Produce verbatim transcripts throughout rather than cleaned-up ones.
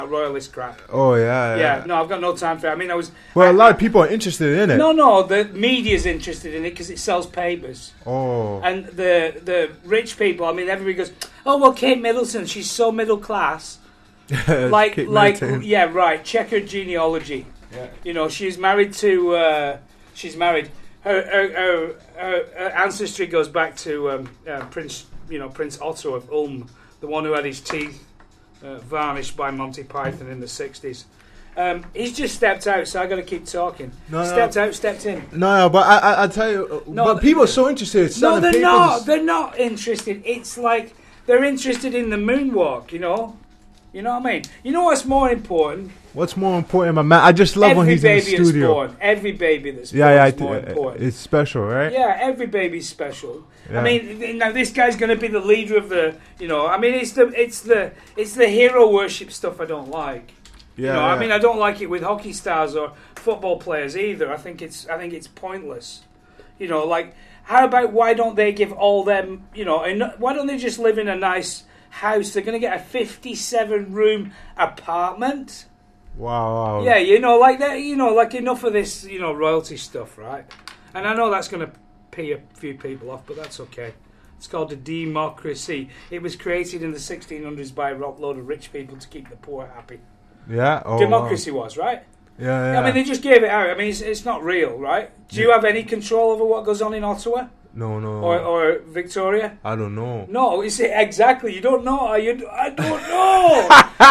royalist crap. Oh yeah, yeah. Yeah, no, I've got no time for it. I mean, I was... Well, I, a lot of people are interested in it. No, no, the media's interested in it because it sells papers. Oh. And the the rich people, I mean, everybody goes, oh, well, Kate Middleton, she's so middle class. like, Kate like, Middleton. yeah, right, check her genealogy. Yeah. You know, she's married to, uh, she's married, her, her, her, her, her ancestry goes back to um, uh, Prince, you know, Prince Otto of Ulm, the one who had his teeth uh, varnished by Monty Python in the sixties. Um, he's just stepped out, so I got to keep talking. No, stepped no. out, stepped in. No, no, but I, I, I tell you, uh, No, but people are so interested. It's No, selling they're papers. not. They're not interested. It's like they're interested in the moonwalk. You know, you know what I mean. You know what's more important? What's more important, my man? I just love every when he's in the baby that's studio. born. Every baby that's Yeah, born yeah, is I more th- important. it's special, right? Yeah, every baby's special. Yeah. I mean, th- now this guy's going to be the leader of the. You know, I mean, it's the it's the it's the hero worship stuff I don't like. Yeah, you know, yeah. I mean, I don't like it with hockey stars or football players either. I think it's I think it's pointless. You know, like how about why don't they give all them? You know, and why don't they just live in a nice house? They're going to get a fifty-seven room apartment. Wow, wow. Yeah, you know, like that. You know, like enough of this. You know, royalty stuff, right? And I know that's going to pee a few people off, but that's okay. It's called a democracy. It was created in the sixteen hundreds by a load of rich people to keep the poor happy. Yeah. Oh, Democracy was, right? Yeah, yeah. I mean, they just gave it out. I mean, it's, it's not real, right? Do you Yeah. have any control over what goes on in Ottawa No, no. or, or Victoria? I don't know. No, it's exactly. You don't know. You, I don't know.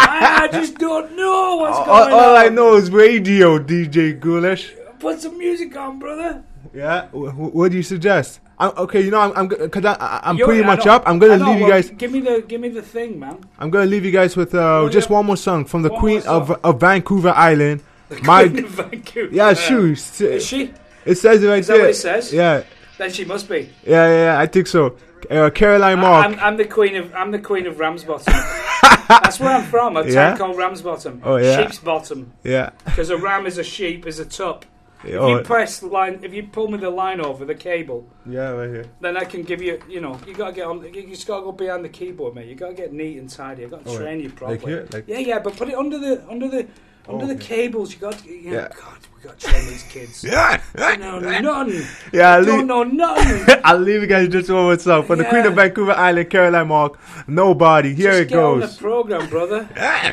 I just don't know what's all, going all on. I know is radio, D J Ghoulish. Put some music on, brother. Yeah. W- w- what do you suggest? I'm, okay, you know, I'm, I'm, g- cause I, I, I'm You're- pretty I much know- up. I'm gonna I know, leave you well, guys. Give me the, give me the thing, man. I'm gonna leave you guys with uh, Well, just yeah. one more song from the One Queen more of song. of Vancouver Island. My, Queen of Vancouver. yeah, shoes. Is she? It says it right Is that there. what it says? Yeah, Then she must be. yeah, yeah. yeah I think so. Uh, Caroline I, Mark. I'm, I'm the queen of. I'm the queen of Ramsbottom. That's where I'm from. A town Yeah? called Ramsbottom. Oh, yeah. Sheep's Bottom. yeah. Because a ram is a sheep, is a tup. If Oh, you press the line, if you pull me the line over the cable, yeah, right here. then I can give you. You know, you gotta get on. You just gotta go behind the keyboard, mate. You gotta get neat and tidy. I gotta Oh, train you properly. like here? Like- yeah, yeah, but put it under the under the under Oh, the okay. cables. You got. To, you know, Yeah. God, we got to train these kids. Yeah. They know nothing. Yeah, I'll Don't leave, know nothing. I'll leave you guys just one more song from the Queen of Yeah. Vancouver Island, Caroline Mark. Nobody. Here Just it get on goes. the program, brother.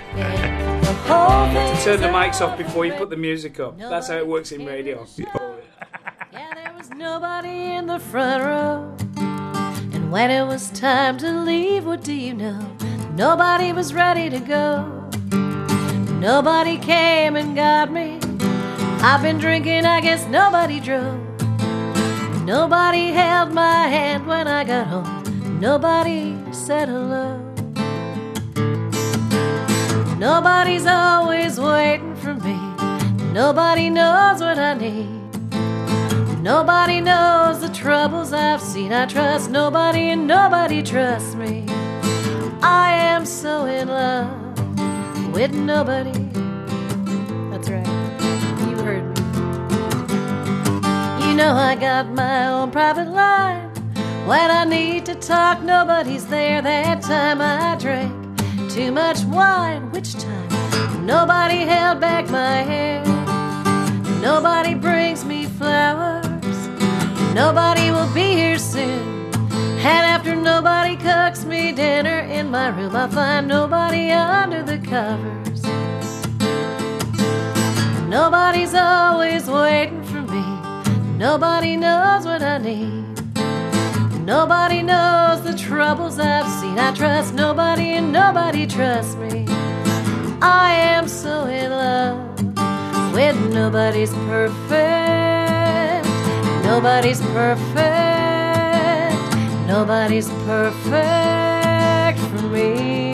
Turn the mics off before you put the music up. That's how it works in radio. Yeah, there was nobody in the front row. And when it was time to leave, what do you know? Nobody was ready to go. Nobody came and got me. I've been drinking, I guess nobody drove. Nobody held my hand when I got home. Nobody said hello. Nobody's always waiting for me. Nobody knows what I need. Nobody knows the troubles I've seen. I trust nobody and nobody trusts me. I am so in love with nobody. That's right. You heard me. You know I got my own private line. When I need to talk, nobody's there. That time I drank too much wine. Which time? Nobody held back my hair. Nobody brings me flowers. Nobody will be here soon. And after nobody cooks me dinner in my room, I find nobody under the covers. Nobody's always waiting for me. Nobody knows what I need. Nobody knows the troubles I've seen. I trust nobody and nobody trusts me. I am so in love with nobody's perfect. Nobody's perfect. Nobody's perfect for me.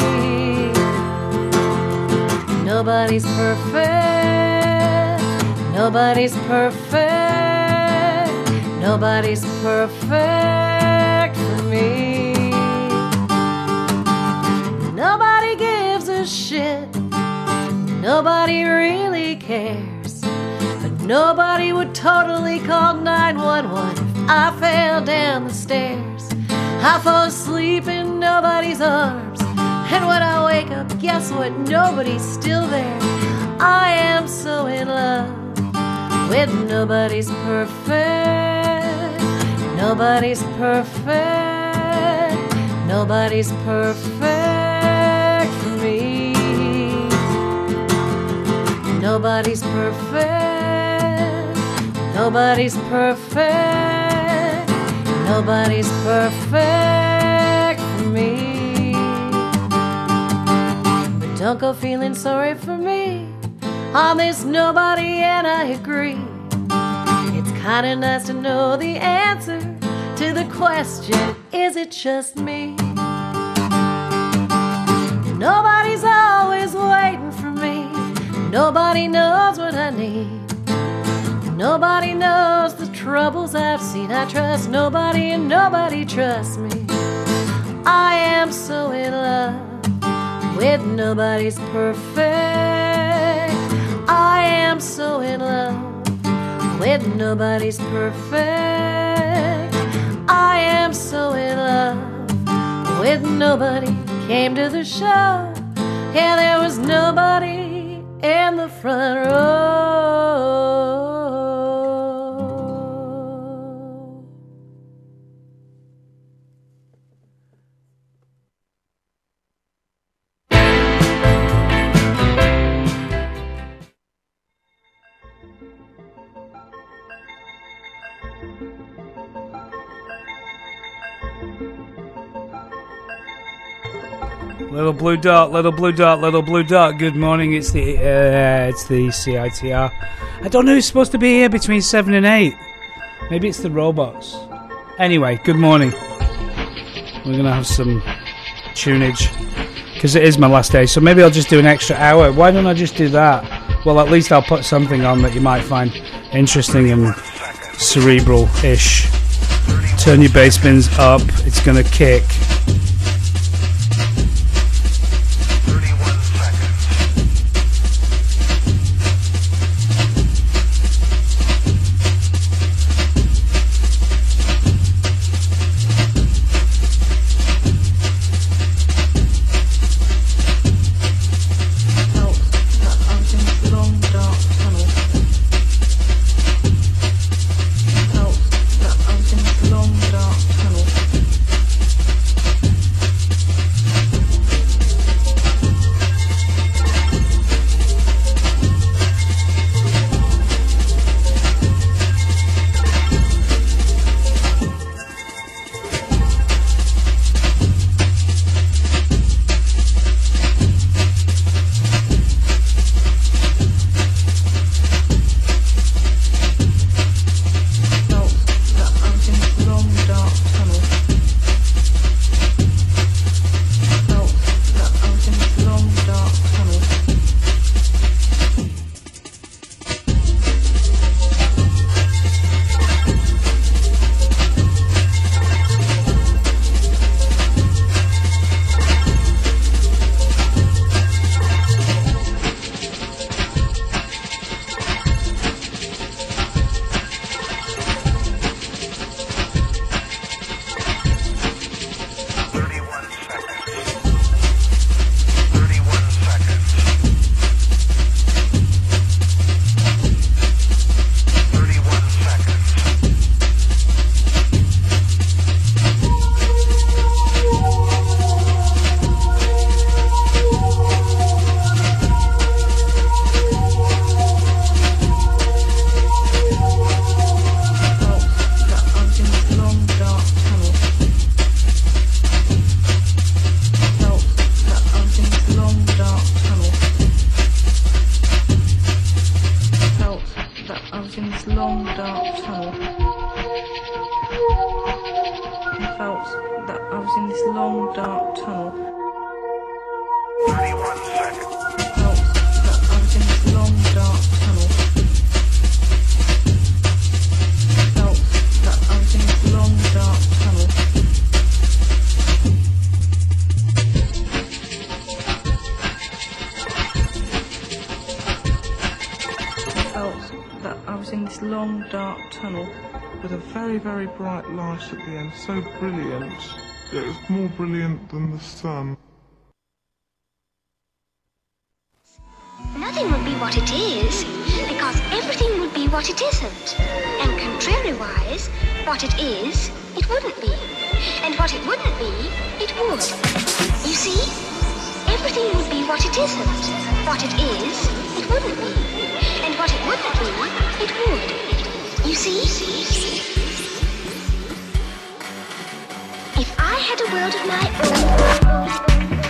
Nobody's perfect. Nobody's perfect. Nobody's perfect for me. Nobody gives a shit. Nobody really cares. But nobody would totally call nine one one if I fell down the stairs. I fall asleep in nobody's arms. And when I wake up, guess what? Nobody's still there. I am so in love with nobody's perfect. Nobody's perfect. Nobody's perfect for me. Nobody's perfect. Nobody's perfect. Nobody's perfect for me. But don't go feeling sorry for me. I'm this nobody and I agree. It's kinda nice to know the answer to the question, is it just me? Nobody's always waiting for me. Nobody knows what I need. Nobody knows the troubles I've seen. I trust nobody and nobody trusts me. I am so in love with nobody's perfect. I am so in love with nobody's perfect. I am so in love with nobody. Came to the show, yeah, there was nobody in the front row. Little blue dot, little blue dot, little blue dot. Good morning. It's the uh, it's the C I T R. I don't know who's supposed to be here between seven and eight. Maybe it's the robots. Anyway, good morning. We're gonna have some tunage because it is my last day. So maybe I'll just do an extra hour. Why don't I just do that? Well, at least I'll put something on that you might find interesting and cerebral-ish. Turn your bass bins up. It's gonna kick. Long dark tunnel with a very very bright light at the end, so brilliant that it was more brilliant than the sun. nothing would be what it is, because everything would be what it isn't. And contrariwise, what it is, it wouldn't be. And what it wouldn't be, it would. You see? Everything would be what it isn't. What it is, it wouldn't be. And what it wouldn't be, it would. You see? If I had a world of my own...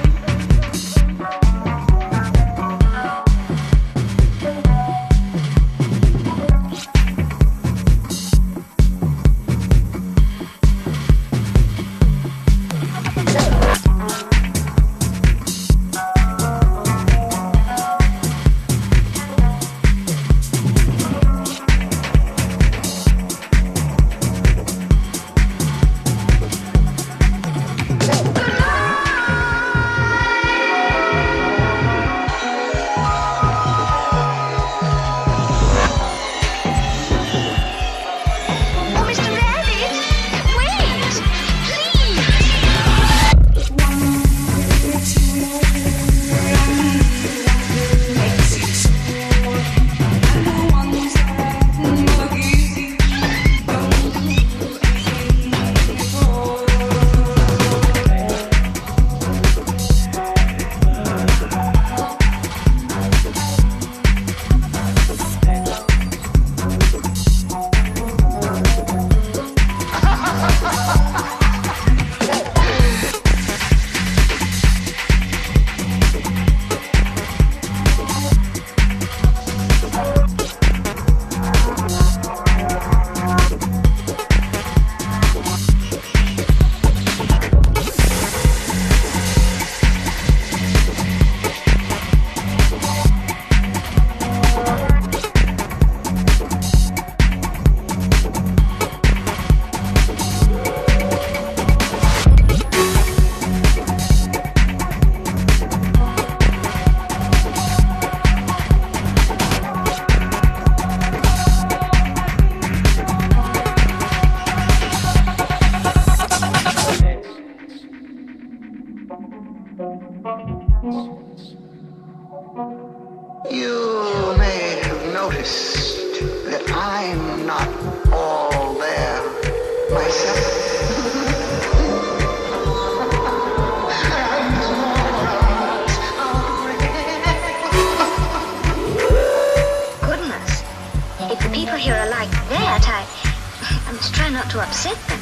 You may have noticed that I'm not all there myself. Goodness. If the people here are like that, I, I must try not to upset them.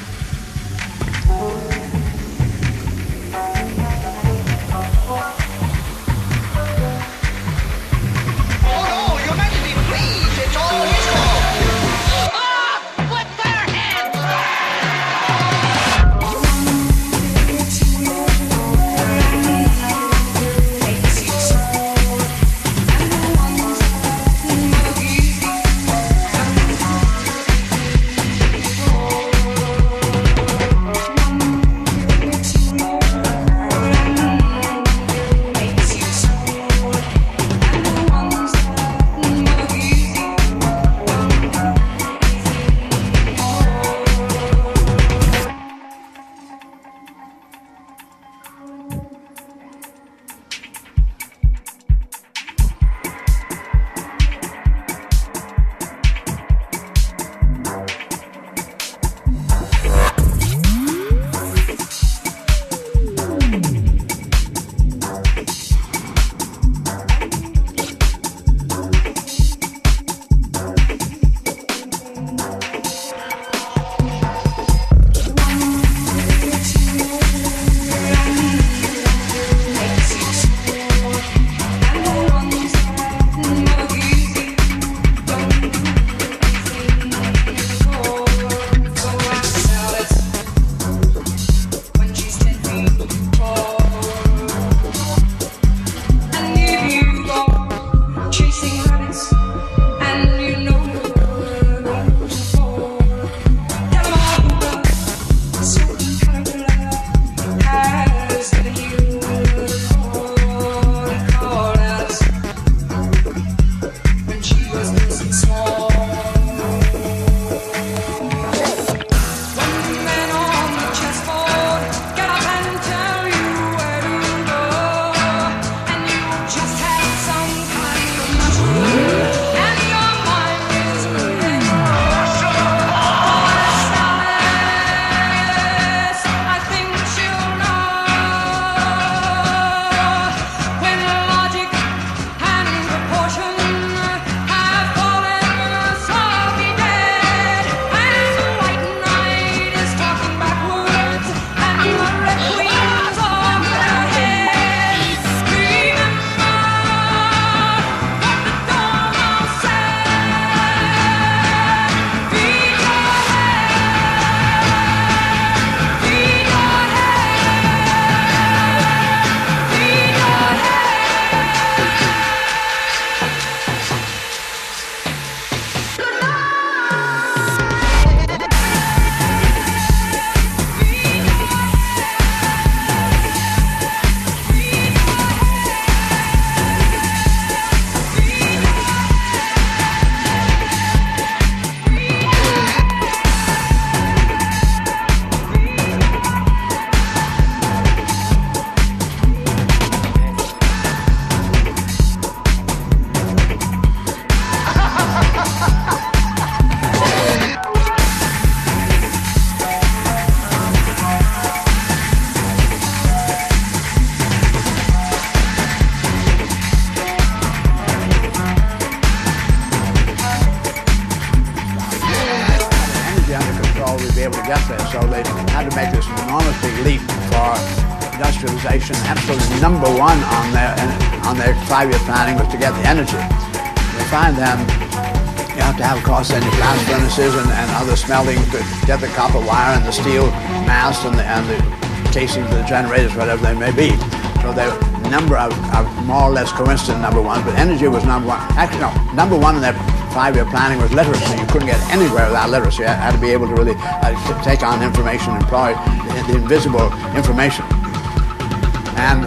So they had to make this enormous big leap for industrialization. Absolutely number one on their on their five-year planning was to get the energy. They find then you have to have, of course, then your blast furnaces and, and other smelting to get the copper wire and the steel mast and the, and the casings of the generators, whatever they may be. So the number of, of more or less coincident number one, but energy was number one. Actually, no, number one in their five-year planning was literacy. You couldn't get anywhere without literacy. You had to be able to really uh, t- take on information, employ the, the invisible information. And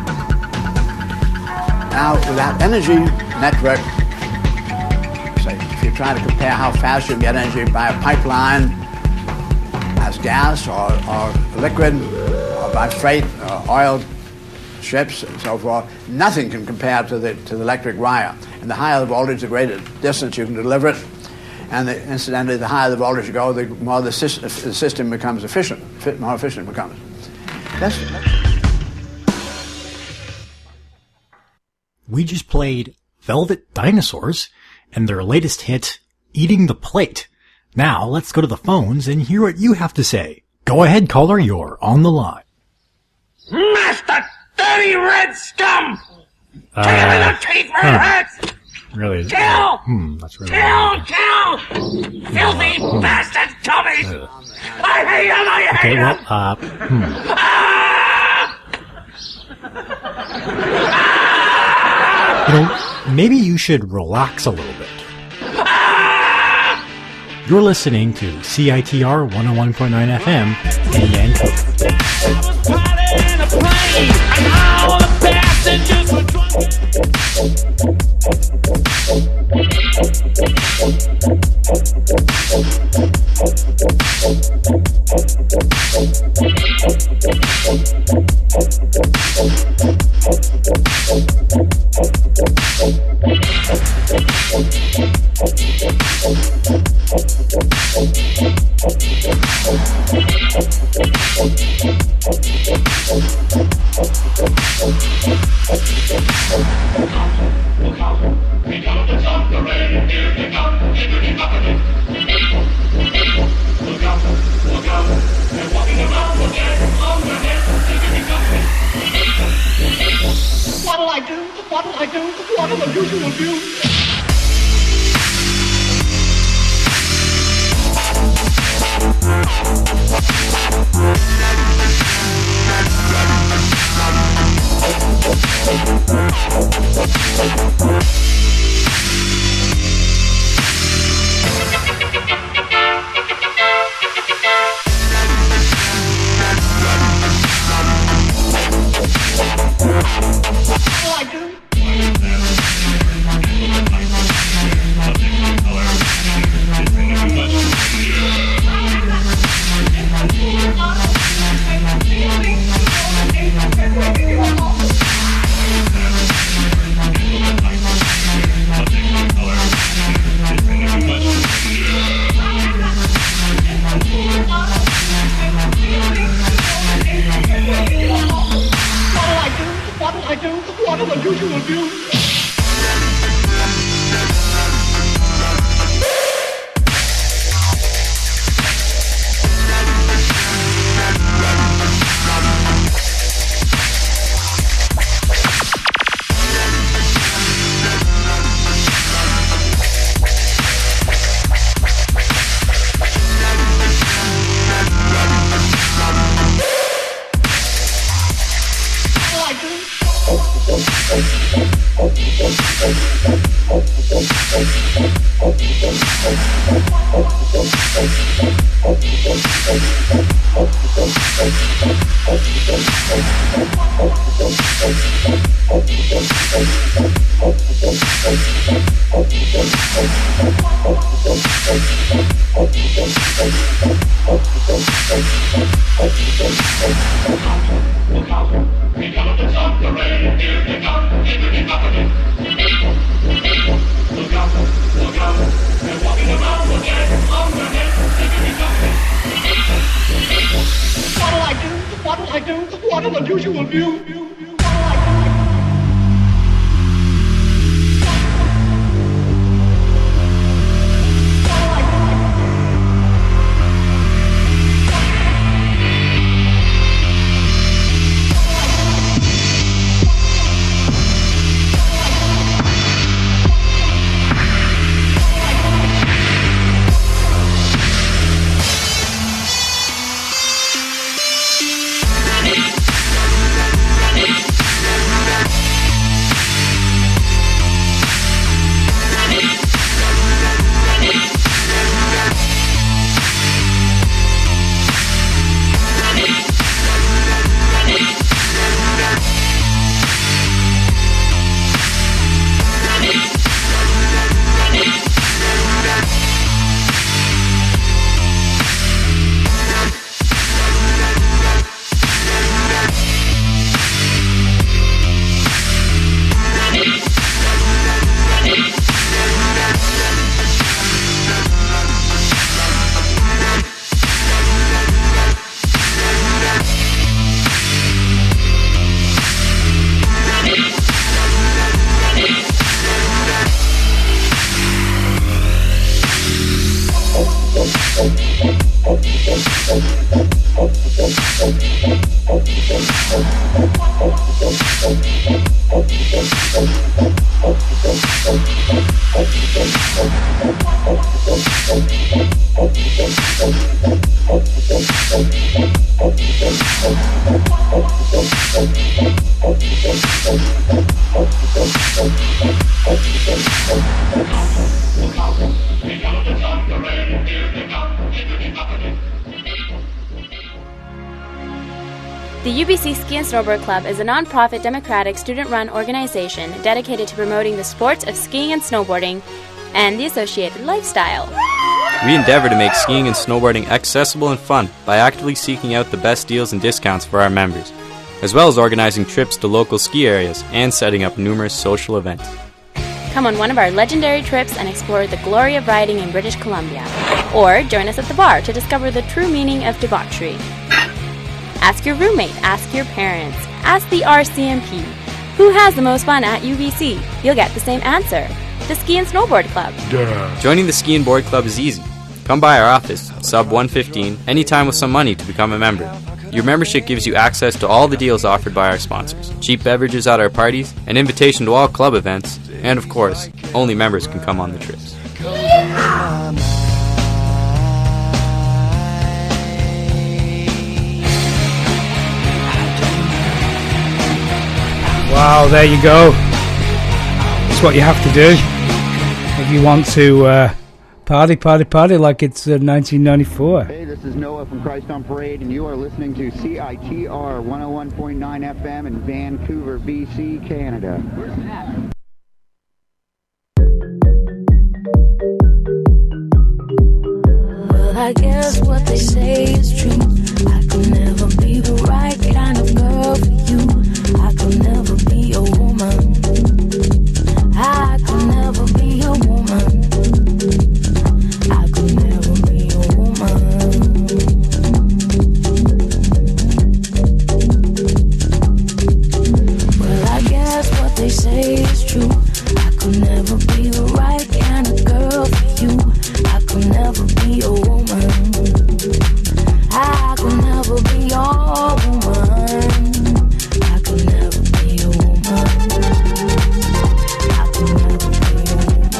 now with that energy network, say, if you try to compare how fast you get energy by a pipeline as gas or, or liquid, or by freight or oil ships and so forth, nothing can compare to the to the electric wire. And the higher the voltage, the greater distance you can deliver it. And the, incidentally, the higher the voltage you go, the more the, sy- the system becomes efficient, fit, more efficient it becomes. That's, We just played Velvet Dinosaurs and their latest hit, Eating the Plate. Now, let's go to the phones and hear what you have to say. Go ahead, caller, you're on the line. Master dirty red scum! Uh, Kill me the teeth where it huh. hurts! Really? Kill! Hmm, that's really Kill! Kill! Filthy Hmm. bastard Tommy! Uh, I hate him! I hate okay, him! well, uh, hmm. You know, maybe you should relax a little bit. You're listening to C I T R one oh one point nine F M in Vancouver. What'll I do? What'll I do? What'll the usual do? What'll I do? What'll I do? What'll I do? What'll the usual do? What'll I do? What'll I do? What'll I do? What'll the usual do? What'll I do? The U B C Ski and Snowboard Club is a non-profit, democratic, student-run organization dedicated to promoting the sports of skiing and snowboarding and the associated lifestyle. We endeavor to make skiing and snowboarding accessible and fun by actively seeking out the best deals and discounts for our members, as well as organizing trips to local ski areas and setting up numerous social events. Come on one of our legendary trips and explore the glory of riding in British Columbia. Or join us at the bar to discover the true meaning of debauchery. Ask your roommate, ask your parents, ask the R C M P. Who has the most fun at U B C? You'll get the same answer. The Ski and Snowboard Club. Duh. Joining the Ski and Board Club is easy. Come by our office, sub one fifteen, anytime with some money to become a member. Your membership gives you access to all the deals offered by our sponsors, cheap beverages at our parties, an invitation to all club events, and of course, only members can come on the trips. Wow, there you go. It's what you have to do if you want to uh, party, party, party like it's uh, nineteen ninety-four. Hey, this is Noah from Christ on Parade, and you are listening to C I T R one oh one point nine F M in Vancouver, B C, Canada. Where's that? Well, I guess what they say is true. I could never be the right kind of girl for you. I could never be a woman. I could never be a woman. I could never be a woman. Well, I guess what they say is true. I could never be the right kind of girl for you. I could never be a woman. I could never be your woman. I could never be a woman. I could never be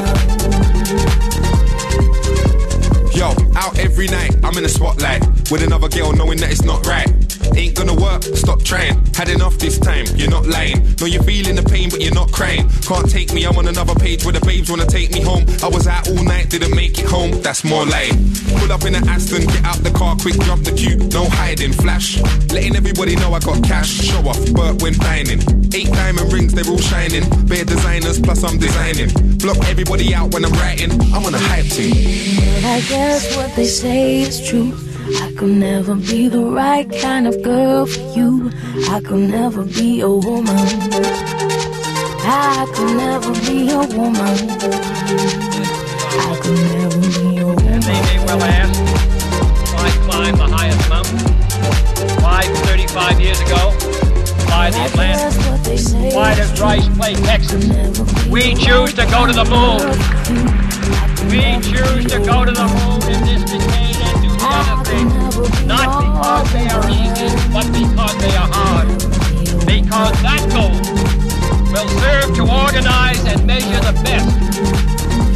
a woman. Yo, out every night, I'm in the spotlight with another girl knowing that it's not right. Ain't gonna work, stop trying. Had enough this time, you're not lying. No, you're feeling the pain, but you're not crying. Can't take me, I'm on another page where the babes wanna take me home. I was out all night, didn't make it home, that's more lying. Pull up in an Aston, get out the car quick, jump the queue, no hiding, flash. Letting everybody know I got cash, show off, Burt when dining. Eight diamond rings, they're all shining. Bare designers, plus I'm designing. Block everybody out when I'm writing, I'm on a hype team. But I guess what they say is true. I could never be the right kind of girl for you. I could never be a woman. I could never be a woman. I could never be a woman. And they may well ask, why climb the highest mountain? Why thirty-five years ago? Why the Atlantic? Why does Rice play Texas? We choose to go to the moon. We choose to go to the moon in this decade and do the other things. Not because they are easy, but because they are hard. Because that goal will serve to organize and measure the best.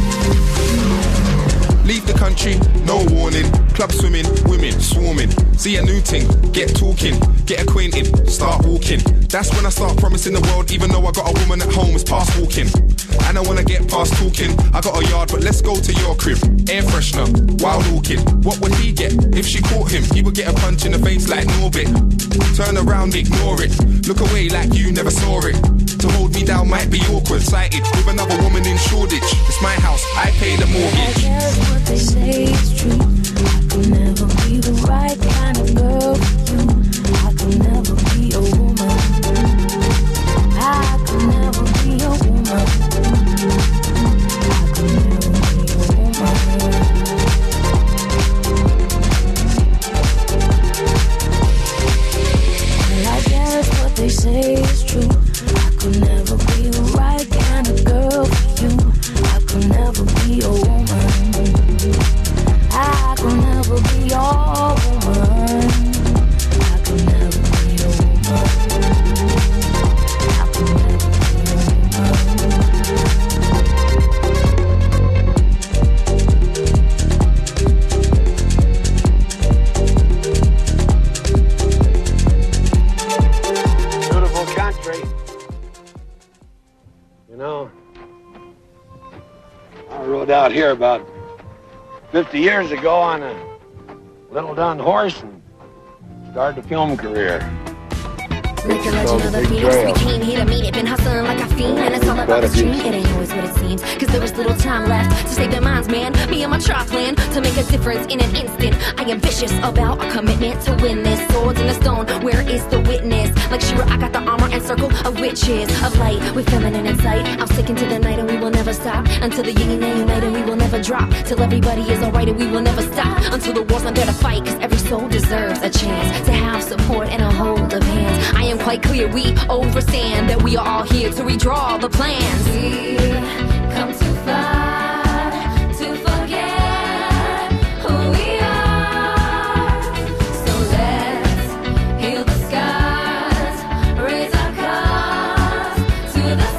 Leave the country, no warning. Club swimming, women swarming. See a new thing, get talking, get acquainted, start walking. That's when I start promising the world, even though I got a woman at home, it's past walking. And I wanna get past talking. I got a yard, but let's go to your crib. Air freshener, wild orchid. What would he get if she caught him? He would get a punch in the face like Norbit. Turn around, ignore it. Look away like you never saw it. To hold me down might be awkward. Sighted with another woman in Shoreditch. It's my house, I pay the mortgage. I guess what they say is true. I could never be the right kind of girl for you. I could never be a woman. I could never be a woman. I could never be a woman. Well, I guess what they say is true. I could never be the right kind of girl for you. I could never be a woman. I rode out here about fifty years ago on a little dun horse and started a film career. Like a legend of the phoenix, we came here to meet it. Been hustling like a fiend, and it's all about the stream. It ain't always what it seems, cause there is little time left to save their minds, man. Me and my tribe plan to make a difference in an instant. I am vicious about a commitment to win this. Swords in the stone, where is the witness? Like Shira, I got the armor and circle of witches of light with feminine insight. I'm sticking to the night and we will never stop until the yin and yang unite and we will never drop. Till everybody is alright and we will never stop until the war's not there to fight. Cause every soul deserves a chance to have support and a hold of hands. I am quite clear, we overstand that we are all here to redraw the plans. We come too far to forget who we are. So let's heal the scars, raise our cause to the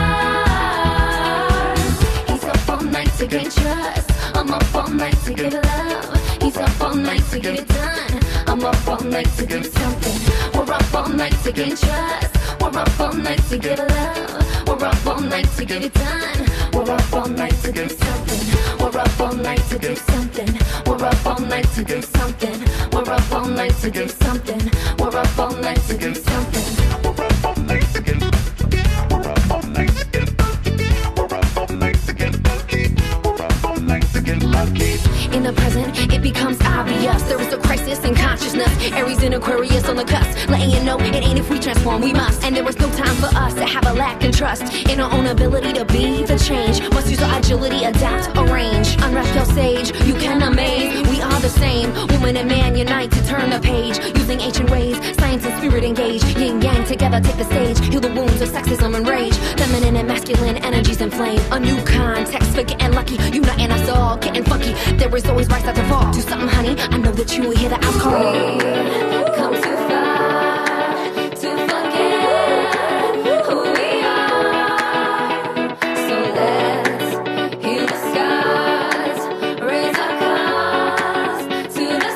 stars. He's up all night to gain trust. I'm up all night to give love. He's up all night to get it done. I'm up all night to give something. We're up all night to gain trust. We're up all night to give love. We're up all night to get it done. We're up all night to give something. We're up all night to give something. We're up all night to give something. We're up all night to give something. We're up all night to give something. We're up all night to give. We're up all night to give. We're up all night to get lucky. We're up all night to get lucky. In the present, it becomes obvious. There is a crisis in consciousness. Aries and Aquarius on the cusp, letting you know it ain't if we transform, we must. And there is no time for us to have a lack in trust in our own ability to be the change. Must use our agility, adapt, arrange. Unwrap your sage, you can amaze. We are the same, woman and man unite to turn the page. Using ancient ways, science and spirit engage. Yin yang together take the stage. Heal the wounds of sexism and rage. Feminine and masculine energies inflame. A new context for getting lucky. Uniting us all, getting funky. There is always rise out to fall. Do something, honey. I know that you will hear the house calling. Come too far to forget who we are. So let's heal the scars, raise our cause to the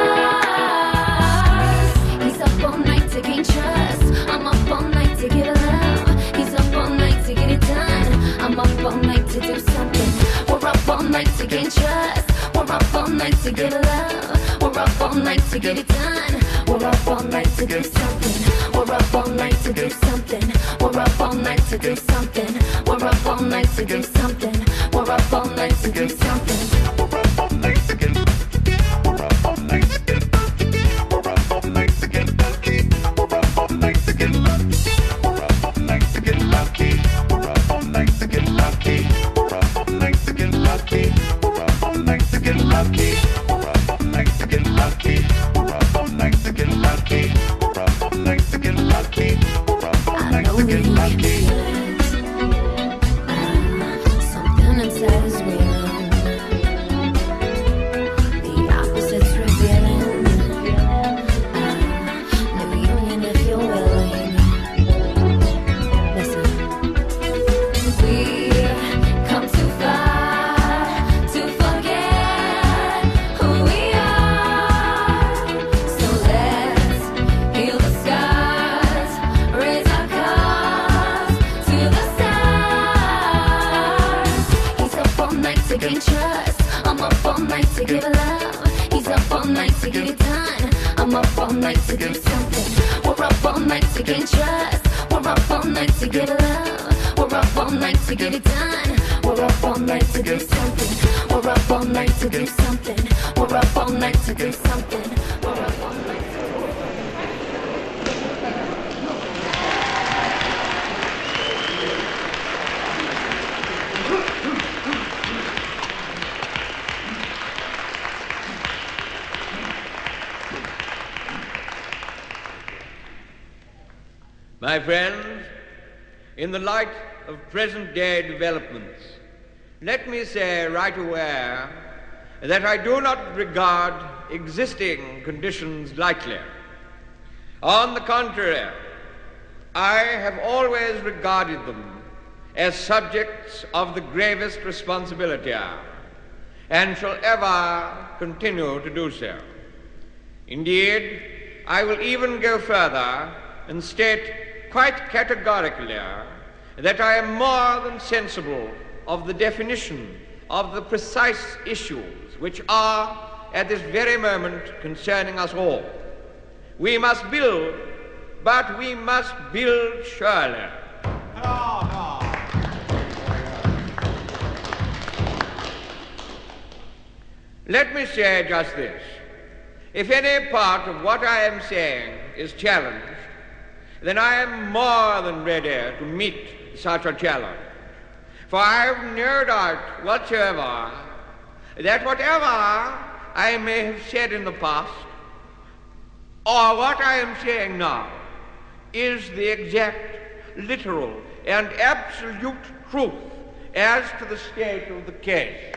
stars. He's up all night to gain trust. I'm up all night to give love. He's up all night to get it done. I'm up all night to do something. We're up all night to gain trust. We're up all night to give love. We're up all night to get it done. We're up all night to do something. We're up all night to do something. We're up all night to do something. We're up all night to do something. We're up all night to do something. We're up all night to get. We're up all night to get. We're up all night to get lucky. We're up all night to get lucky. We're up all night to get lucky. We're up all night to get lucky. We're up all night to get lucky. We're up all night to get lucky. We're up all night to get lucky. We're up all night to get lucky. We're up all night to get lucky. We're up all night to get lucky. Something inside is reeling. The opposite's revealing. New union if you're willing. Listen. We come too far to forget who we are. So let's heal the scars, raise our cause to the stars. He's up all night to gain trust. I'm up all night to give love. He's up all night to get it done. I'm up all night to give something. We're up all night to gain trust. We're up all night to give love. We're up all night to get it done. We're up all night to do something. We're up all night to do something. We're up all night to do something. We're up all night. My friends, in the light of present-day developments, let me say right away that I do not regard existing conditions lightly. On the contrary, I have always regarded them as subjects of the gravest responsibility, and shall ever continue to do so. Indeed, I will even go further and state quite categorically that I am more than sensible of the definition of the precise issues which are, at this very moment, concerning us all. We must build, but we must build surely. Let me say just this. If any part of what I am saying is challenged, then I am more than ready to meet such a challenge. For I have no doubt whatsoever that whatever I may have said in the past, or what I am saying now, is the exact, literal, and absolute truth as to the state of the case.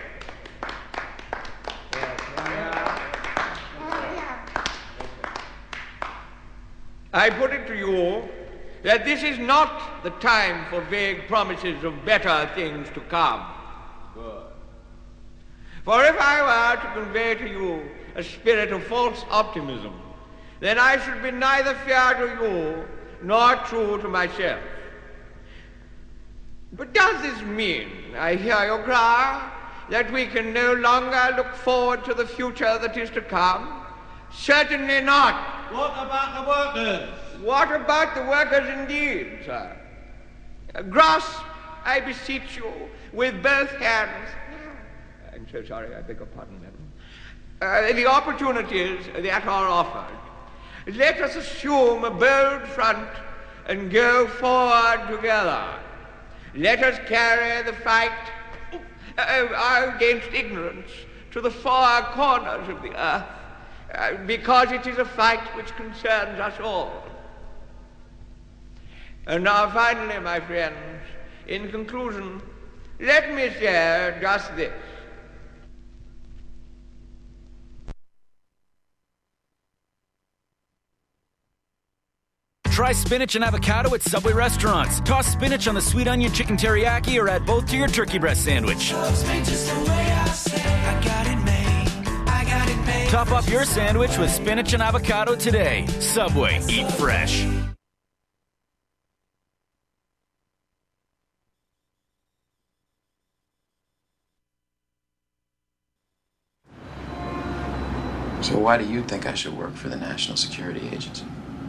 I put it to you that this is not the time for vague promises of better things to come. Good. For if I were to convey to you a spirit of false optimism, then I should be neither fair to you nor true to myself. But does this mean, I hear you cry, that we can no longer look forward to the future that is to come? Certainly not. What about the workers? What about the workers indeed, sir? Uh, grasp, I beseech you, with both hands. I'm so sorry, I beg your pardon, madam. Uh, the opportunities that are offered. Let us assume a bold front and go forward together. Let us carry the fight uh, against ignorance to the far corners of the earth, uh, because it is a fight which concerns us all. And now finally, my friends, in conclusion, let me say just this. Try spinach and avocado at Subway restaurants. Toss spinach on the sweet onion chicken teriyaki or add both to your turkey breast sandwich. Top off your sandwich with spinach and avocado today. Subway, eat fresh. So why do you think I should work for the National Security Agency?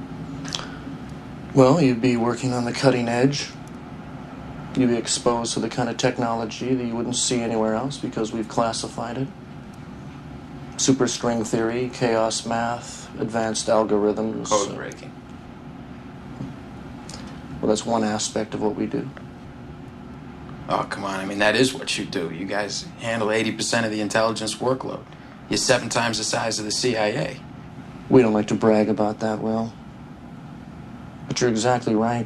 Well, you'd be working on the cutting edge. You'd be exposed to the kind of technology that you wouldn't see anywhere else because we've classified it. Superstring theory, chaos math, advanced algorithms. Code breaking. Well, that's one aspect of what we do. Oh, come on. I mean, that is what you do. You guys handle eighty percent of the intelligence workload. You're seven times the size of the C I A. We don't like to brag about that, Will. But you're exactly right.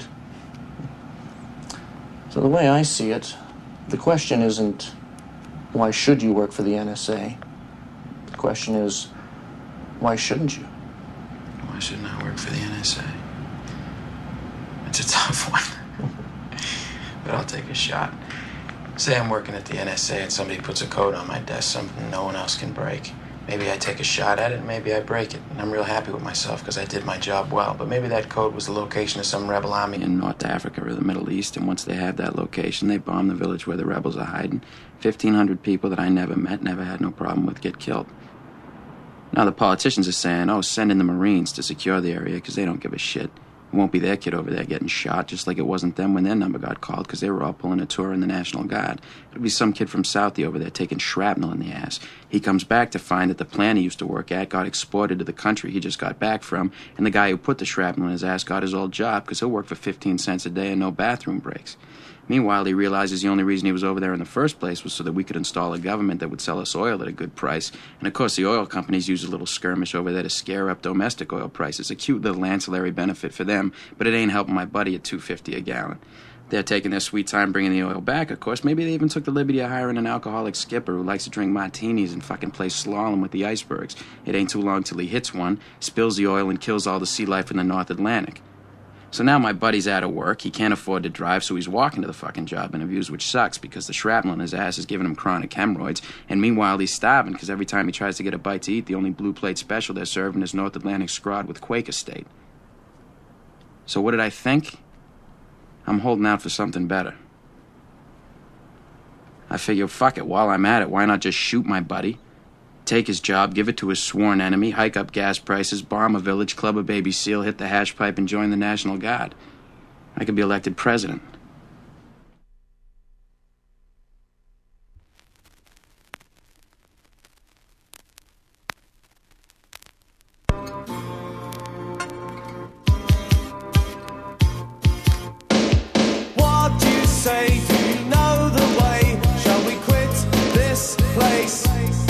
So the way I see it, the question isn't, why should you work for the N S A? The question is, why shouldn't you? Why shouldn't I work for the N S A? It's a tough one. But I'll take a shot. Say I'm working at the N S A and somebody puts a code on my desk, something no one else can break. Maybe I take a shot at it, and maybe I break it. And I'm real happy with myself because I did my job well. But maybe that code was the location of some rebel army in North Africa or the Middle East, and once they have that location, they bomb the village where the rebels are hiding. fifteen hundred people that I never met, never had no problem with, get killed. Now the politicians are saying, oh, send in the Marines to secure the area because they don't give a shit. It won't be their kid over there getting shot, just like it wasn't them when their number got called because they were all pulling a tour in the National Guard. It'll be some kid from Southie over there taking shrapnel in the ass. He comes back to find that the plant he used to work at got exported to the country he just got back from, and the guy who put the shrapnel in his ass got his old job because he'll work for fifteen cents a day and no bathroom breaks. Meanwhile, he realizes the only reason he was over there in the first place was so that we could install a government that would sell us oil at a good price. And of course, the oil companies use a little skirmish over there to scare up domestic oil prices. A cute little ancillary benefit for them, but it ain't helping my buddy at two fifty a gallon. They're taking their sweet time bringing the oil back, of course. Maybe they even took the liberty of hiring an alcoholic skipper who likes to drink martinis and fucking play slalom with the icebergs. It ain't too long till he hits one, spills the oil, and kills all the sea life in the North Atlantic. So now my buddy's out of work, he can't afford to drive, so he's walking to the fucking job interviews, which sucks because the shrapnel in his ass is giving him chronic hemorrhoids, and meanwhile he's starving because every time he tries to get a bite to eat, the only blue plate special they're serving is North Atlantic scrod with Quaker State. So what did I think? I'm holding out for something better. I figure, fuck it, while I'm at it, why not just shoot my buddy? Take his job, give it to his sworn enemy, hike up gas prices, bomb a village, club a baby seal, hit the hash pipe, and join the National Guard. I could be elected president. What do you say? Do you know the way? Shall we quit this place?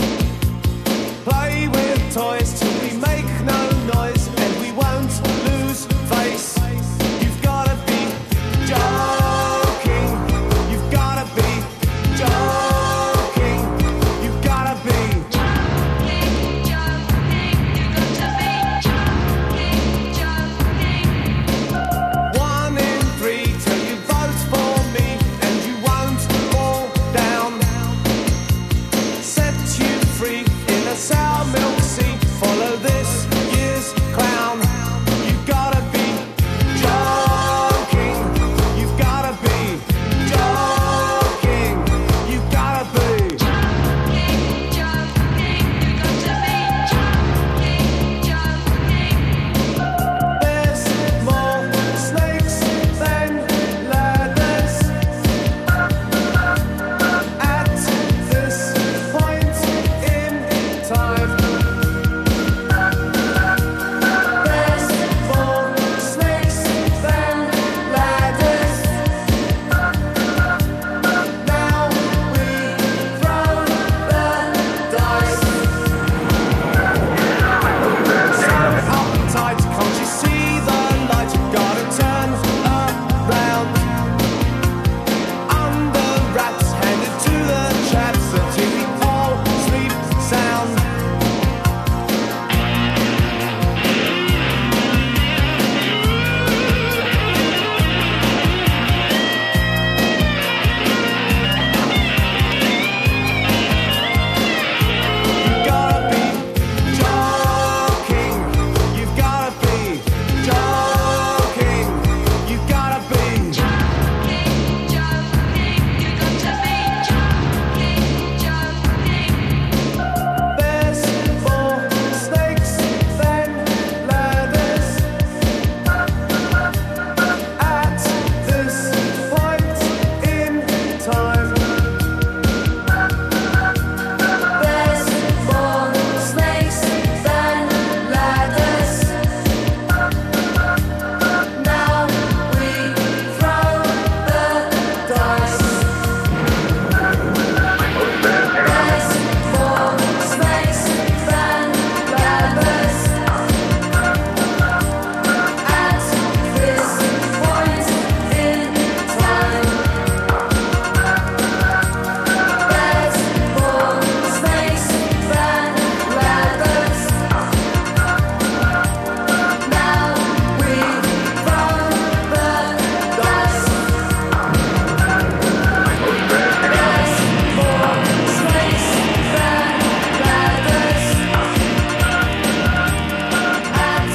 Play with toys till we make no noise and we won't lose face. You've gotta be joking. You've gotta be joking. You've gotta be joking, joking. You've got to be joking, joking. One in three till you vote for me and you won't fall down. Set you free in a sour milk sea. Follow this year's clown. You've gotta be joking. You've gotta be joking. You've gotta be joking, joking. You've got to be joking, joking. There's more snakes than ladders at this point in time. There's more snakes than ladders. Now we throw the dice. So up tight, can't you see the light? You've gotta turn around. Under wraps, handed to the chaps until we all sleep sound. You've gotta be joking. You've gotta be joking. You've gotta be joking, joking. You've got to be joking, joking. There's more snakes than ladders at this point in time. There's more snakes than ladders. Now we throw the dice. There's more snakes than ladders at this point in time. There's more snakes than ladders. Now we throw the dice. There's more snakes than ladders at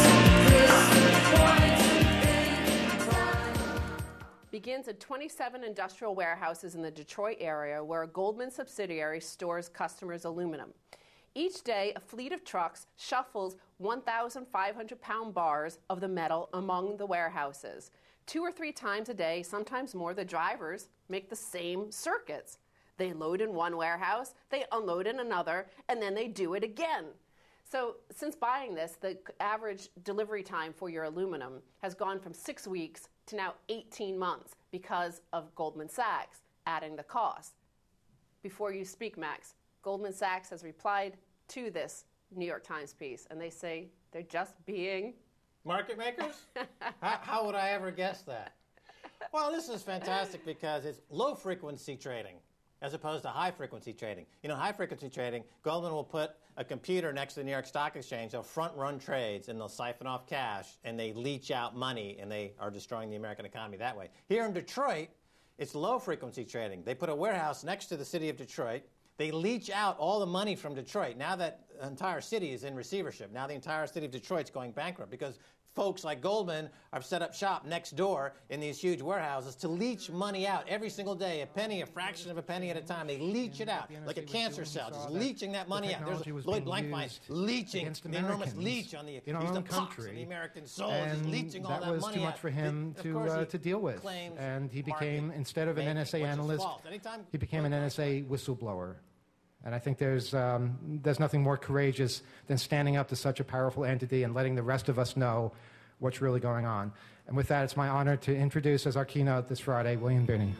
this point in time. Begins at twenty-seven industrial warehouses in the Detroit area where a Goldman subsidiary stores customers' aluminum. Each day, a fleet of trucks shuffles one thousand five hundred pound bars of the metal among the warehouses. Two or three times a day, sometimes more, the drivers make the same circuits. They load in one warehouse, they unload in another, and then they do it again. So since buying this, the average delivery time for your aluminum has gone from six weeks to now eighteen months because of Goldman Sachs adding the cost. Before you speak, Max, Goldman Sachs has replied to this New York Times piece, and they say they're just being market makers? how, how would I ever guess that? Well, this is fantastic because it's low-frequency trading as opposed to high-frequency trading. You know, high-frequency trading, Goldman will put a computer next to the New York Stock Exchange. They'll front-run trades, and they'll siphon off cash, and they leach out money, and they are destroying the American economy that way. Here in Detroit, it's low-frequency trading. They put a warehouse next to the city of Detroit. They leach out all the money from Detroit. Now that the entire city is in receivership. Now the entire city of Detroit's going bankrupt because folks like Goldman have set up shop next door in these huge warehouses to leach money out every single day, a penny, a fraction of a penny at a time. They leach it out like a cancer cell, just leaching that money out. There's Lloyd Blankfein leaching the enormous leach on the, in our he's own the pox country, of the American soul. and He's leaching all that that was money too much out. for him Of to course, uh, he to deal with, claims and he market became, instead of an making, N S A which is analyst, false. Anytime he became an N S A whistleblower. And I think there's um, there's nothing more courageous than standing up to such a powerful entity and letting the rest of us know what's really going on. And with that, it's my honor to introduce as our keynote this Friday, William Binney.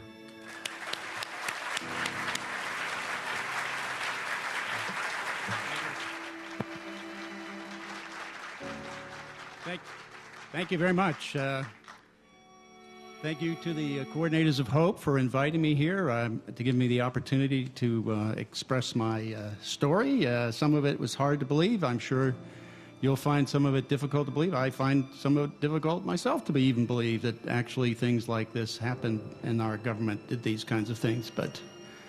Thank, thank you very much. Uh, thank you to the uh, Coordinators of Hope for inviting me here, um, to give me the opportunity to uh, express my uh, story. Uh, some of it was hard to believe. I'm sure you'll find some of it difficult to believe. I find some of it difficult myself to be even believe that actually things like this happened and our government did these kinds of things. But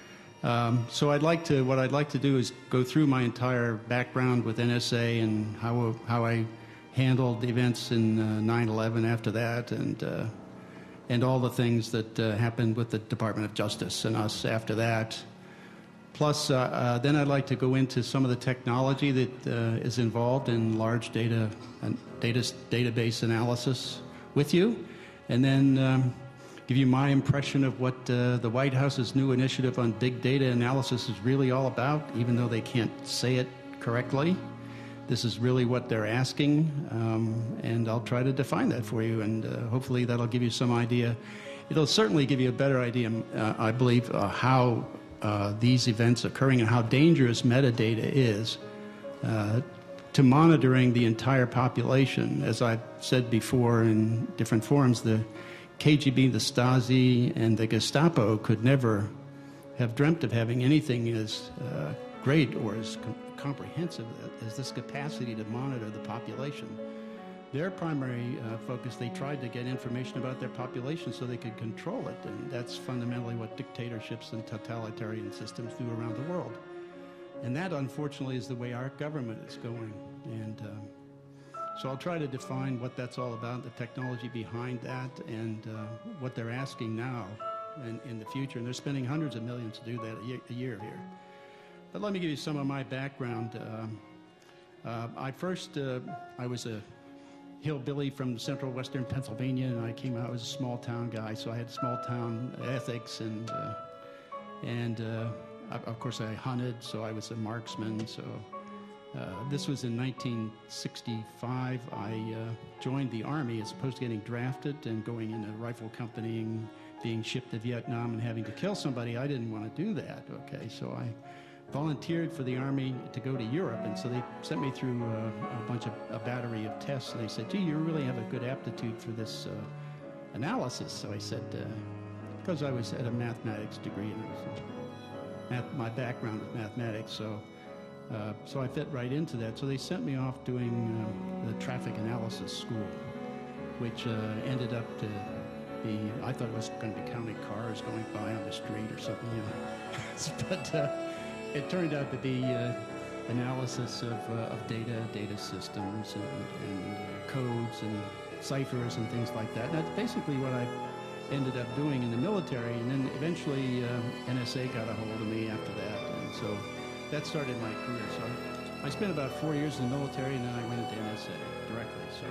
um, so I'd like to, what I'd like to do is go through my entire background with N S A and how how I handled the events in uh, nine eleven after that, and uh, and all the things that uh, happened with the Department of Justice and us after that. Plus, uh, uh, then I'd like to go into some of the technology that uh, is involved in large data and data database analysis with you, and then um, give you my impression of what uh, the White House's new initiative on big data analysis is really all about, even though they can't say it correctly. This is really what they're asking, um, and I'll try to define that for you, and uh, hopefully that'll give you some idea. It'll certainly give you a better idea, uh, I believe, uh, how uh, these events occurring and how dangerous metadata is uh, to monitoring the entire population. As I've said before in different forums, the K G B, the Stasi, and the Gestapo could never have dreamt of having anything as uh, great or as com- comprehensive as this capacity to monitor the population. Their primary uh, focus, they tried to get information about their population so they could control it, and that's fundamentally what dictatorships and totalitarian systems do around the world. And that, unfortunately, is the way our government is going. And um, so I'll try to define what that's all about, the technology behind that, and uh, what they're asking now and in the future. And they're spending hundreds of millions to do that a year, a year here. But let me give you some of my background. Uh, uh, I first, uh, I was a hillbilly from central western Pennsylvania, and I came out, I was a small town guy, so I had small town ethics, and uh, and uh, of course I hunted, so I was a marksman. So uh, this was in nineteen sixty-five. I uh, joined the Army as opposed to getting drafted and going in a rifle company and being shipped to Vietnam and having to kill somebody. I didn't want to do that, okay, so I volunteered for the Army to go to Europe, and so they sent me through uh, a bunch of, a battery of tests, and they said, gee, you really have a good aptitude for this uh, analysis. So I said, uh, because I was at a mathematics degree, and it was, math, my background was mathematics, so uh, so I fit right into that. So they sent me off doing uh, the traffic analysis school, which uh, ended up to be, I thought it was going to be counting cars going by on the street or something, you know. but uh, it turned out to be uh, analysis of, uh, of data, data systems, and, and uh, codes and ciphers and things like that. And that's basically what I ended up doing in the military. And then eventually uh, N S A got a hold of me after that. And so that started my career. So I spent about four years in the military, and then I went into N S A directly. So,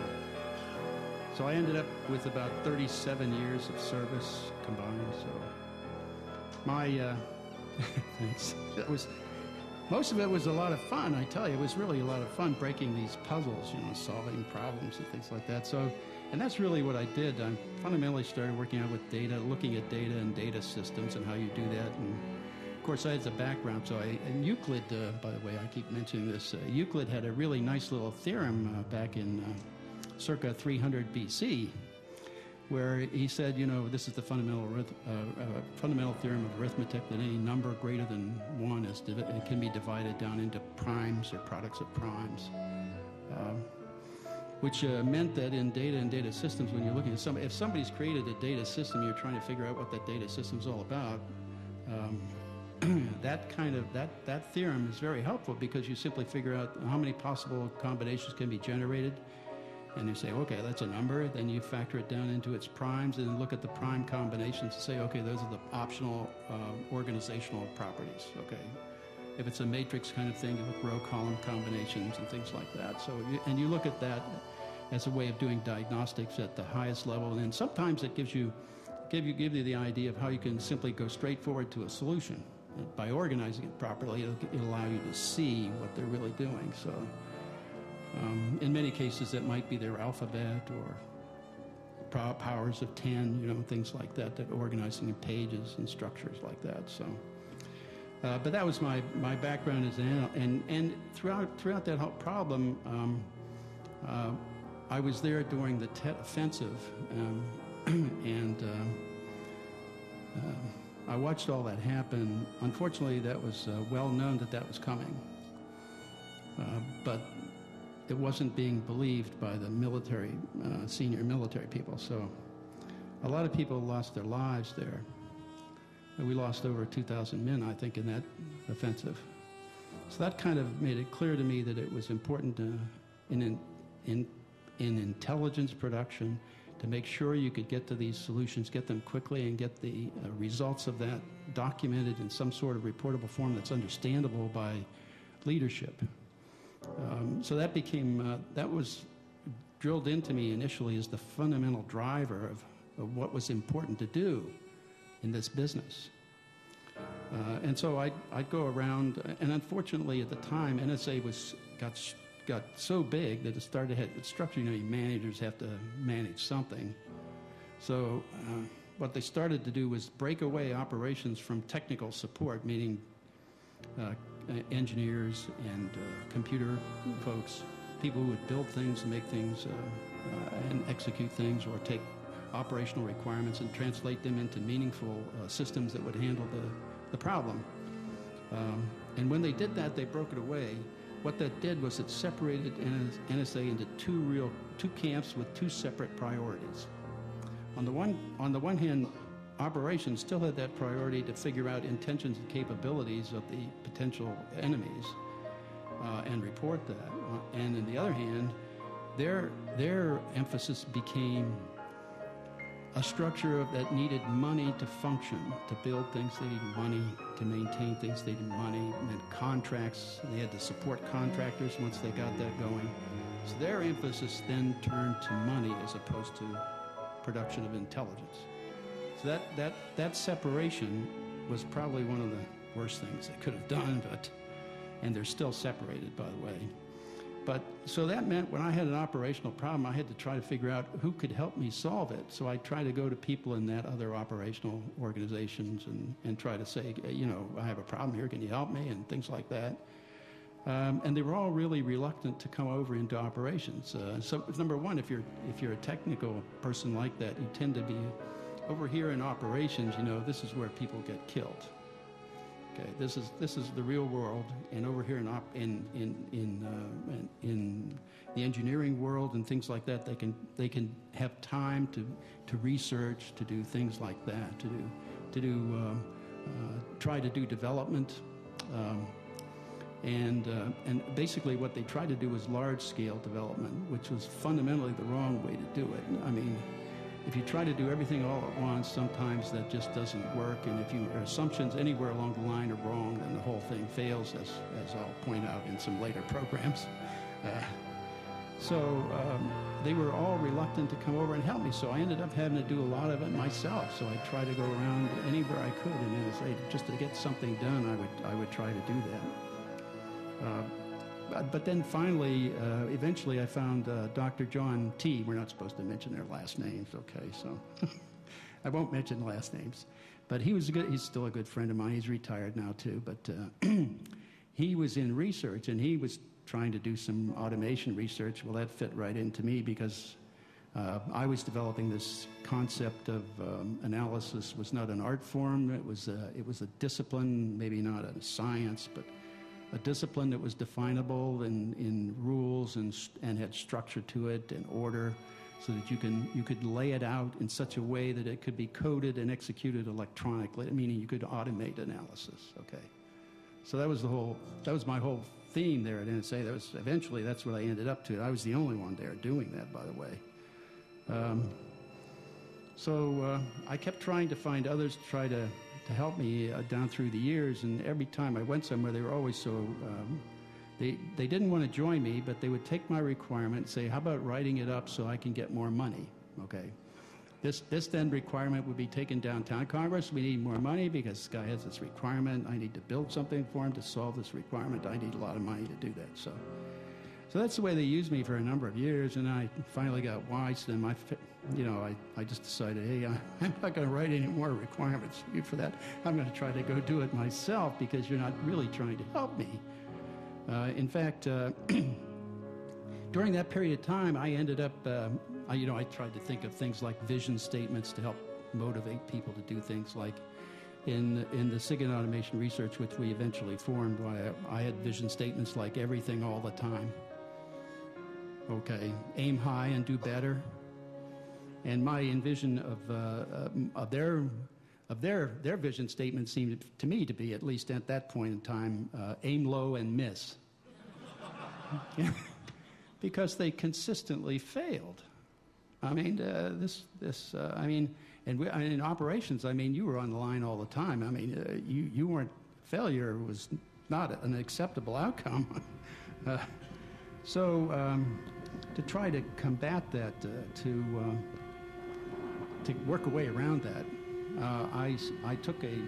so I ended up with about thirty-seven years of service combined. So my... Uh, Thanks. It was, most of it was a lot of fun, I tell you. It was really a lot of fun breaking these puzzles, you know, solving problems and things like that. So, and that's really what I did. I fundamentally started working out with data, looking at data and data systems and how you do that. And of course, I had the background. So I, and Euclid, uh, by the way, I keep mentioning this, uh, Euclid had a really nice little theorem uh, back in uh, circa three hundred B C, where he said, you know, this is the fundamental uh, uh, fundamental theorem of arithmetic, that any number greater than one is divi- it can be divided down into primes or products of primes, um, which uh, meant that in data and data systems, when you're looking at somebody, if somebody's created a data system, you're trying to figure out what that data system's all about. Um, that kind of that that theorem is very helpful, because you simply figure out how many possible combinations can be generated. And you say, okay, that's a number. Then you factor it down into its primes and then look at the prime combinations and say, okay, those are the optional uh, organizational properties, okay? If it's a matrix kind of thing, you look row column combinations and things like that. So, you, and you look at that as a way of doing diagnostics at the highest level. And then sometimes it gives you, give you, give you the idea of how you can simply go straight forward to a solution. And by organizing it properly, it'll, it'll allow you to see what they're really doing. So. Um, in many cases, it might be their alphabet or powers of ten, you know, things like that, that organizing in pages and structures like that. So, uh, but that was my, my background as an and and throughout throughout that whole problem, um, uh, I was there during the Tet Offensive, um, and uh, uh, I watched all that happen. Unfortunately, that was uh, well known that that was coming, uh, but it wasn't being believed by the military, uh, senior military people. So a lot of people lost their lives there. And we lost over two thousand men, I think, in that offensive. So that kind of made it clear to me that it was important to, in, in, in intelligence production to make sure you could get to these solutions, get them quickly, and get the uh, results of that documented in some sort of reportable form that's understandable by leadership. Um, so that became, uh, that was drilled into me initially as the fundamental driver of, of what was important to do in this business. Uh, and so I'd, I'd go around, and unfortunately at the time, N S A was, got, got so big that it started to have structure, you know, managers have to manage something. So uh, what they started to do was break away operations from technical support, meaning uh, Uh, engineers and uh, computer folks, people who would build things and make things uh, uh, and execute things, or take operational requirements and translate them into meaningful uh, systems that would handle the, the problem. Um, and when they did that, they broke it away. What that did was it separated N S A into two real, two camps with two separate priorities. On the one, on the one hand, operations still had that priority to figure out intentions and capabilities of the potential enemies uh, and report that. And on the other hand, their, their emphasis became a structure that needed money to function, to build things they needed money, to maintain things they needed money, and contracts. They had to support contractors once they got that going. So their emphasis then turned to money as opposed to production of intelligence. So that, that, that separation was probably one of the worst things they could have done, but, and they're still separated, by the way. But, so that meant when I had an operational problem, I had to try to figure out who could help me solve it. So I tried to go to people in that other operational organizations and, and try to say, you know, I have a problem here, can you help me, and things like that. Um, and they were all really reluctant to come over into operations. Uh, so number one, if you're, if you're a technical person like that, you tend to be over here in operations, you know, this is where people get killed. Okay, this is this is the real world, and over here in op, in in in, uh, in in the engineering world and things like that, they can they can have time to to research, to do things like that, to do to do um, uh, try to do development, um, and uh, and basically what they tried to do was large scale development, which was fundamentally the wrong way to do it. I mean, if you try to do everything all at once, sometimes that just doesn't work. And if your assumptions anywhere along the line are wrong, then the whole thing fails, as, as I'll point out in some later programs. Uh, so um, they were all reluctant to come over and help me. So I ended up having to do a lot of it myself. So I tried to go around anywhere I could, and N S A, just to get something done, I would, I would try to do that. Uh, But then finally, uh, eventually I found uh, Doctor John T. We're not supposed to mention their last names, okay, so I won't mention last names. But he was a good, he's still a good friend of mine. He's retired now too, but uh, he was in research, and he was trying to do some automation research. Well, that fit right into me because uh, I was developing this concept of um, analysis was not an art form. It was a, it was a discipline, maybe not a science, but a discipline that was definable in, in rules and, and had structure to it and order, so that you can you could lay it out in such a way that it could be coded and executed electronically, meaning you could automate analysis. Okay, so that was the whole that was my whole theme there at N S A. That was eventually that's what I ended up to. I was the only one there doing that, by the way. Um, so uh, I kept trying to find others to try to, to help me uh, down through the years, and every time I went somewhere, they were always so, um, they, they didn't want to join me, but they would take my requirement and say, how about writing it up so I can get more money, okay? This, this then requirement would be taken downtown Congress. We need more money because this guy has this requirement. I need to build something for him to solve this requirement. I need a lot of money to do that, so. So that's the way they used me for a number of years, and I finally got wise, and my, you know, I, I just decided, hey, I'm not going to write any more requirements for that. I'm going to try to go do it myself because you're not really trying to help me. Uh, in fact, uh, during that period of time, I ended up, uh, I, you know, I tried to think of things like vision statements to help motivate people to do things like in in the SIGINT Automation Research, which we eventually formed, I, I had vision statements like everything all the time. Okay, aim high and do better. And my envision of, uh, of their of their their vision statement seemed to me to be, at least at that point in time, uh, aim low and miss, because they consistently failed. I mean, uh, this this uh, I mean, and we, in operations, I mean, you were on the line all the time. I mean, uh, you you weren't failure was not an acceptable outcome. uh, So um, to try to combat that, uh, to uh, to work a way around that, uh, I, I took a,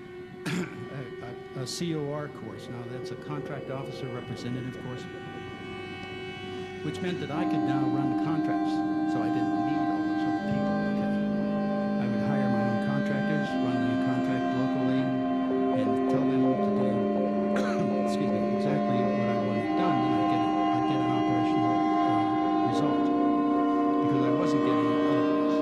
a, a C O R course. Now that's a contract officer representative course, which meant that I could now run the contracts. So I didn't need all those other people. Okay, I would hire my own contractors, run the contract locally, and tell them to do, excuse me, exactly what I wanted done, and I get it. Get an operational uh, result because I wasn't getting it otherwise.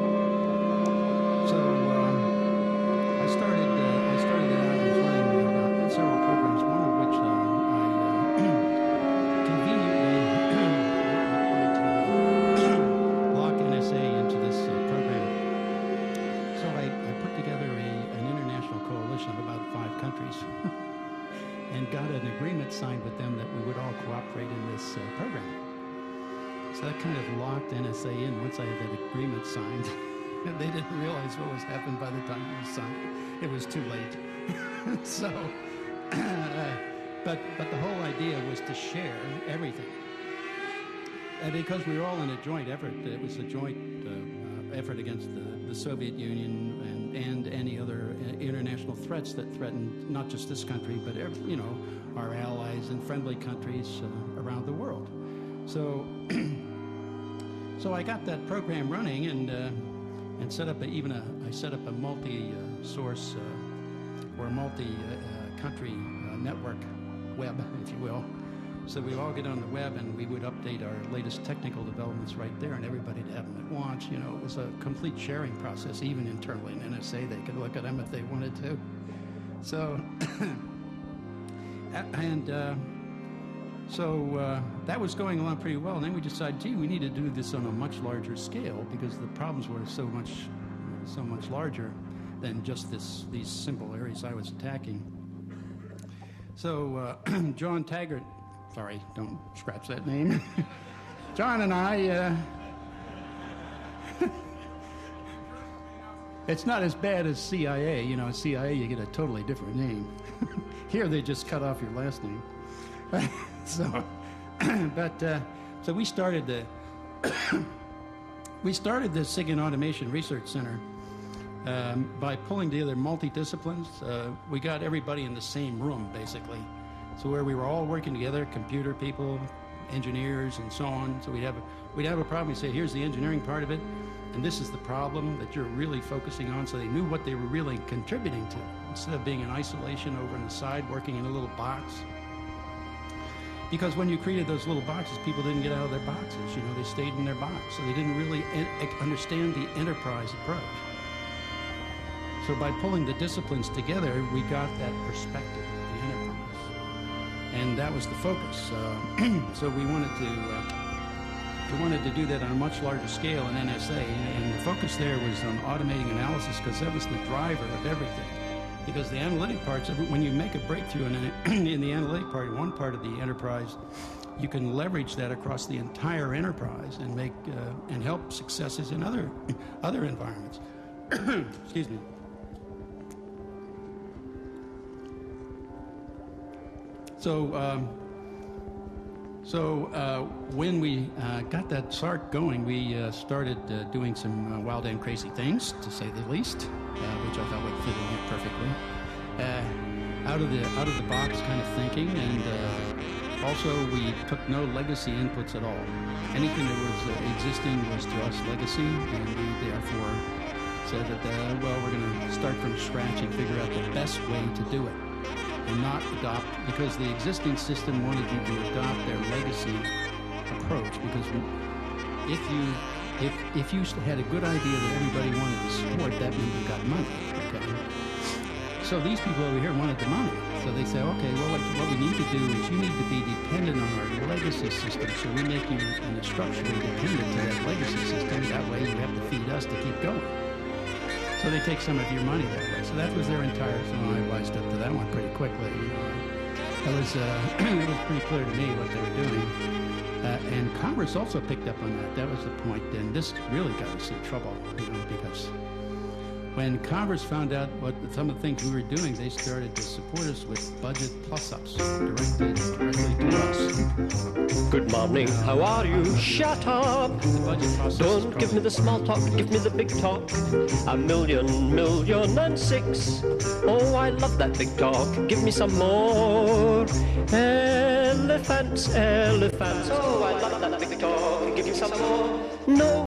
So um, I started. Uh, I started it out and running uh, several programs. One of which uh, I uh, conveniently locked N S A into this uh, program. So I, I put together a, an international coalition of about five countries. And got an agreement signed with them that we would all cooperate in this uh, program. So that kind of locked N S A in once I had that agreement signed. And they didn't realize what was happening by the time it was signed. It was too late. So, uh, but, but the whole idea was to share everything. And because we were all in a joint effort, it was a joint uh, uh, effort against the, the Soviet Union and, and any other uh, international threats that threatened not just this country, but every, you know, our allies and friendly countries uh, around the world. So, so I got that program running and uh, and set up a, even a I set up a multi-source uh, or multi-country uh, uh, network web, if you will. So we all get on the web and we would update our latest technical developments right there, and everybody'd have them at once. You know, it was a complete sharing process, even internally in N S A. They could look at them if they wanted to. So, and uh, so uh, that was going along pretty well. And then we decided, gee, we need to do this on a much larger scale because the problems were so much, so much larger than just this these simple areas I was attacking. So uh, John Taggart. Sorry, don't scratch that name. John and I, uh, it's not as bad as C I A. You know, C I A, you get a totally different name. Here, they just cut off your last name. so, but, uh, so we started the, we started the SIGINT Automation Research Center um, by pulling together multidisciplines. Uh, we got everybody in the same room, basically. So where we were all working together, computer people, engineers, and so on. So we'd have a, we'd have a problem. We'd say, here's the engineering part of it, and this is the problem that you're really focusing on. So they knew what they were really contributing to, instead of being in isolation over on the side, working in a little box. Because when you created those little boxes, people didn't get out of their boxes. You know, they stayed in their box. So they didn't really en- understand the enterprise approach. So by pulling the disciplines together, we got that perspective. And that was the focus. Uh, so we wanted to uh, we wanted to do that on a much larger scale in N S A, and the focus there was on automating analysis because that was the driver of everything. Because the analytic parts of it, when you make a breakthrough in, a, in the analytic part, one part of the enterprise, you can leverage that across the entire enterprise and make uh, and help successes in other other environments. Excuse me. So, um, so uh, when we uh, got that start going, we uh, started uh, doing some uh, wild and crazy things, to say the least, uh, which I thought would fit in here perfectly. Uh, out of the out of the box kind of thinking, and uh, also we took no legacy inputs at all. Anything that was uh, existing was to us legacy, and we therefore said that uh, well, we're going to start from scratch and figure out the best way to do it, and not adopt, because the existing system wanted you to adopt their legacy approach. Because if you if if you had a good idea that everybody wanted to support, that meant you got money. Okay. So these people over here wanted the money. So they say, okay, well, what, what we need to do is you need to be dependent on our legacy system. So we make you in a structurally dependent to that legacy system. That way you have to feed us to keep going. So they take some of your money that way. So that was their entire, so I wised up to that one pretty quickly. That was, uh, it was pretty clear to me what they were doing. Uh, and Congress also picked up on that. That was the point. And this really got us in trouble, you know, because when Congress found out what some of the things we were doing, they started to support us with budget plus-ups directly, directly to us. Good morning, how are you? Shut up! Don't give me the small talk, give me the big talk. A million, million and six. Oh, I love that big talk, give me some more. Elephants, elephants. Oh, I love that big talk, give me some more. No.